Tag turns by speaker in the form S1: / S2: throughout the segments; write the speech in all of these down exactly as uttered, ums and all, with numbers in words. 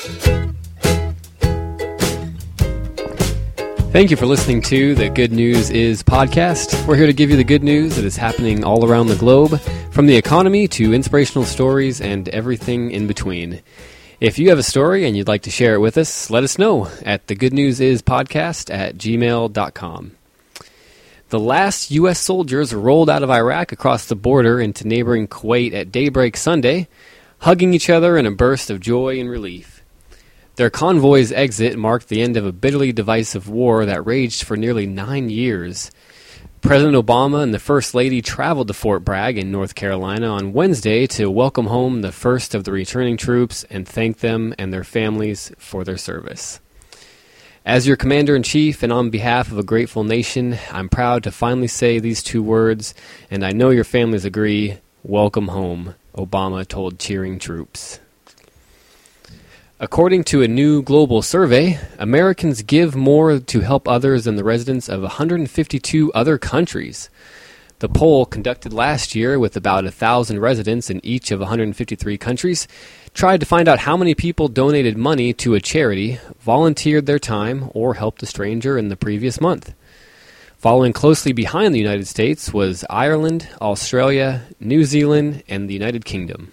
S1: Thank you for listening to the Good News Is podcast. We're here to give you the good news that is happening all around the globe, from the economy to inspirational stories and everything in between. If you have a story and you'd like to share it with us, let us know at the good news is podcast at gmail dot com. The last U S soldiers rolled out of Iraq across the border into neighboring Kuwait at daybreak Sunday, hugging each other in a burst of joy and relief. Their convoy's exit marked the end of a bitterly divisive war that raged for nearly nine years. President Obama and the First Lady traveled to Fort Bragg in North Carolina on Wednesday to welcome home the first of the returning troops and thank them and their families for their service. As your Commander-in-Chief and on behalf of a grateful nation, I'm proud to finally say these two words, and I know your families agree, welcome home, Obama told cheering troops. According to a new global survey, Americans give more to help others than the residents of one hundred fifty-two other countries. The poll, conducted last year with about one thousand residents in each of one hundred fifty-three countries, tried to find out how many people donated money to a charity, volunteered their time, or helped a stranger in the previous month. Following closely behind the United States was Ireland, Australia, New Zealand, and the United Kingdom.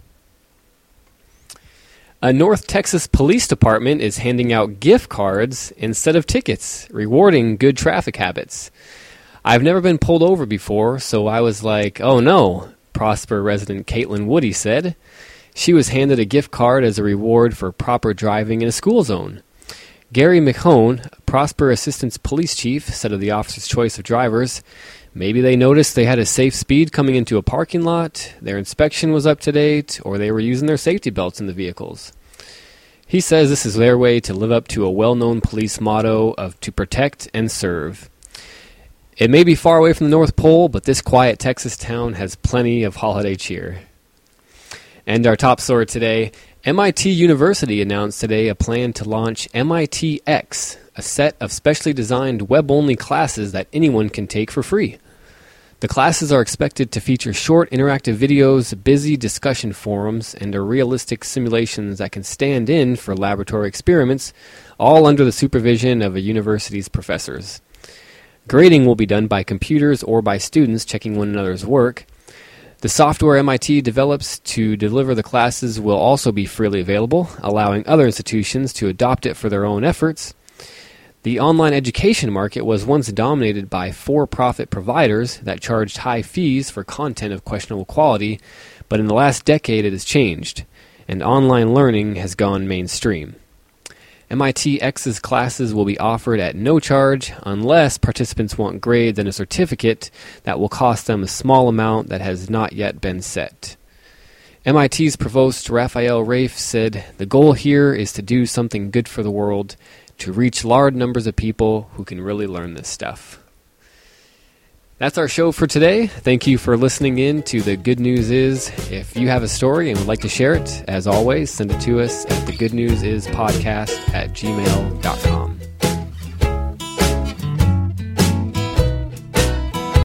S1: A North Texas police department is handing out gift cards instead of tickets, rewarding good traffic habits. I've never been pulled over before, so I was like, oh no, Prosper resident Caitlin Woody said. She was handed a gift card as a reward for proper driving in a school zone. Gary McHone, Prosper Assistance Police Chief, said of the officer's choice of drivers, maybe they noticed they had a safe speed coming into a parking lot, their inspection was up to date, or they were using their safety belts in the vehicles. He says this is their way to live up to a well-known police motto of to protect and serve. It may be far away from the North Pole, but this quiet Texas town has plenty of holiday cheer. And our top story today, M I T University announced today a plan to launch M I T X, a set of specially designed web-only classes that anyone can take for free. The classes are expected to feature short interactive videos, busy discussion forums, and are realistic simulations that can stand in for laboratory experiments, all under the supervision of a university's professors. Grading will be done by computers or by students checking one another's work. The software M I T develops to deliver the classes will also be freely available, allowing other institutions to adopt it for their own efforts. The online education market was once dominated by for-profit providers that charged high fees for content of questionable quality, but in the last decade it has changed, and online learning has gone mainstream. M I T X's classes will be offered at no charge unless participants want grades and a certificate that will cost them a small amount that has not yet been set. M I T's Provost Raphael Rafe said, the goal here is to do something good for the world, to reach large numbers of people who can really learn this stuff. That's our show for today. Thank you for listening in to The Good News Is. If you have a story and would like to share it, as always, send it to us at the good news is podcast at gmail dot com.